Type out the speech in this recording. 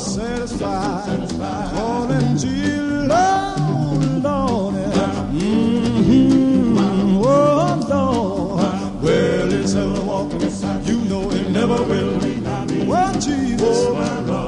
satisfied. Calling Jesus, Lord, Lord. Oh, Lord. Well, it's hell walking. You know it never will. Oh, Jesus.